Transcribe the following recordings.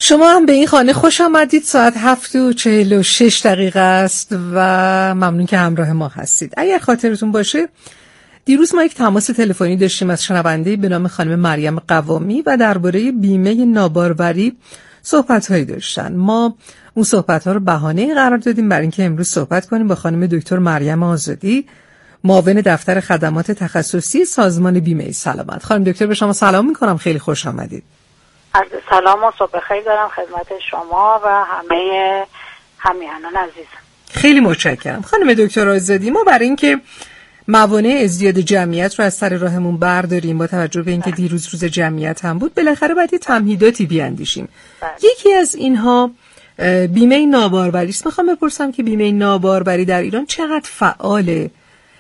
شما هم به این خانه خوش آمدید. ساعت 7:46 است و ممنون که همراه ما هستید. اگر خاطرتون باشه دیروز ما یک تماس تلفنی داشتیم از شنونده‌ای به نام خانم مریم قوامی و درباره بیمه ناباروری صحبت‌هایی داشتن. ما اون صحبت‌ها رو بهانه قرار دادیم برای اینکه امروز صحبت کنیم با خانم دکتر مریم آزادی، معاون دفتر خدمات تخصصی سازمان بیمه سلامت. خانم دکتر به شما سلام می‌کنم، خیلی خوش آمدید. عرض سلام و صبح خیر دارم خدمت شما و همه همیهنان عزیز. خیلی متشکرم. خانم دکتر آزادی، ما برای اینکه موانع ازدیاد جمعیت رو از سر راهمون برداریم، با توجه به اینکه دیروز روز جمعیت هم بود، بالاخره باید یه تمهیداتی بیاندیشیم. یکی از اینها بیمه ناباروری است. میخوام بپرسم که بیمه ناباروری در ایران چقدر فعاله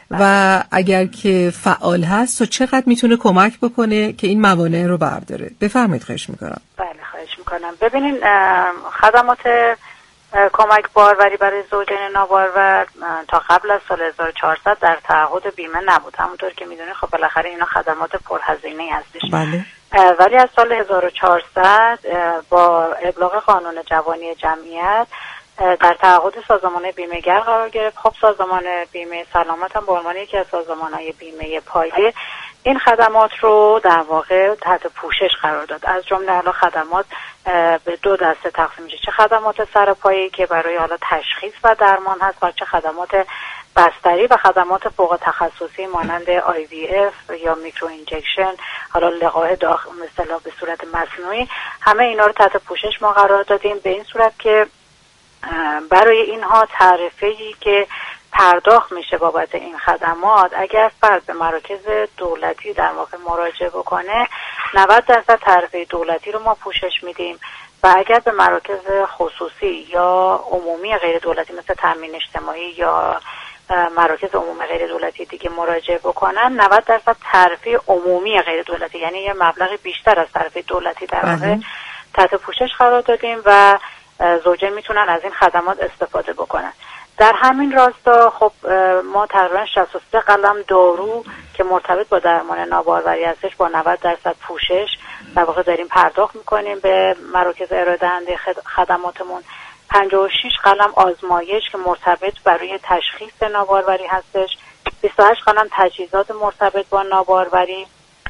و اگر که فعال هست و چقدر میتونه کمک بکنه که این موانع رو برداره؟ بفرمایید، خواهش میکنم. بله، خواهش میکنم. ببینین، خدمات کمک باروری برای زوجین نابارور تا قبل از سال 1400 در تعهد بیمه نبود. همونطور که میدونید خب بالاخره اینا خدمات پرهزینه‌ای هستش. بله. ولی از سال 1400 با ابلاغ قانون جوانی جمعیت در تعهد سازمان بیمه‌گر قرار گرفت. خب سازمان بیمه سلامت هم به عنوان یکی از سازمان‌های بیمه پایه این خدمات رو در واقع تحت پوشش قرار داد. از جمله حالا خدمات به دو دسته تقسیم میشه: چه خدمات سرپایه‌ای که برای حالا تشخیص و درمان هست و چه خدمات بستری و خدمات فوق تخصصی مانند IVF یا میکرو اینجکشن، حالا لقاح داخل مثلا به صورت مصنوعی. همه اینا رو تحت پوشش ما قرار دادیم به این صورت که برای اینها تعرفه‌ای که پرداخت میشه بابت این خدمات، اگر فرد به مراکز دولتی در واقع مراجعه بکنه 90% تعرفه دولتی رو ما پوشش میدیم و اگر به مراکز خصوصی یا عمومی غیر دولتی مثل تامین اجتماعی یا مراکز عمومی غیر دولتی دیگه مراجعه بکنن 90% تعرفه عمومی غیر دولتی، یعنی یه مبلغ بیشتر از تعرفه دولتی در واقع تحت پوشش قرار دادیم و زوجین میتونن از این خدمات استفاده بکنن. در همین راستا خب ما تقریبا 63 قلم دارو که مرتبط با درمان ناباروری هستش با 90% پوشش در واقع داریم پرداخت میکنیم به مراکز ارائه دهنده خدماتمون. 56 قلم آزمایش که مرتبط برای تشخیص ناباروری هستش، 28 قلم تجهیزات مرتبط با ناباروری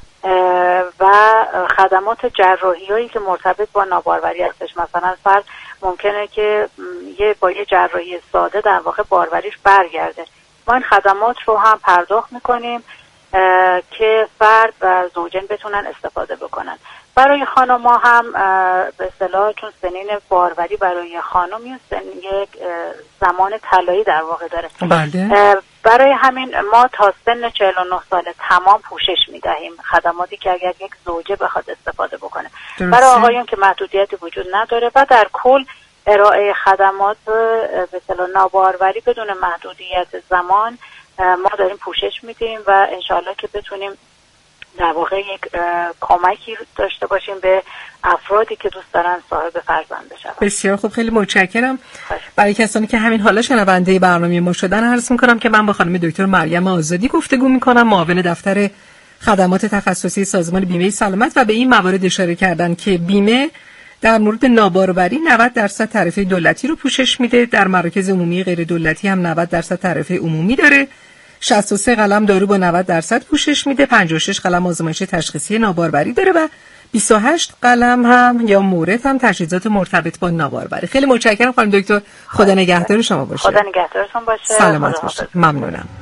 و خدمات جراحی‌هایی که مرتبط با ناباروری هستش. مثلا فرد ممکنه که با یه جراحی ساده در واقع باروریش برگرده. ما این خدمات رو هم پرداخت میکنیم که فرد و زوجین بتونن استفاده بکنن. برای خانم‌ها هم به اصطلاح چون سنین باروری برای خانم یک زمان طلایی در واقع داره. بله. برای همین ما تا سن 49 سال تمام پوشش میدهیم خدماتی که اگر یک زوجه بخواد استفاده بکنه. برای آقایون که محدودیتی وجود نداره و در کل ارائه خدمات به اصطلاح ناباروری بدون محدودیت زمان ما داریم پوشش میدیم و انشالله که بتونیم در واقع یک کمکی داشته باشیم به افرادی که دوست دارن صاحب فرزند بشن. بسیار خوب، خیلی متشکرم. برای کسانی که همین حالا شنونده برنامه ما شدن عرض می‌کنم که من با خانم دکتر مریم آزادی گفتگو می‌کنم، معاون دفتر خدمات تخصصی سازمان بیمه سلامت، و به این موارد اشاره کردن که بیمه در مورد ناباروری 90% تعرفه دولتی رو پوشش میده، در مراکز عمومی غیر دولتی هم 90% تعرفه عمومی داره، 63 قلم دارو با 90% پوشش میده، 56 قلم آزمایش تشخیصی ناباروری داره و 28 قلم هم یا مورد هم تجهیزات مرتبط با ناباروری. خیلی متشکرم خانم دکتر، خدا نگهدار شما باشه. خدا نگهدارتون باشه. سلامت باشید. ممنونم.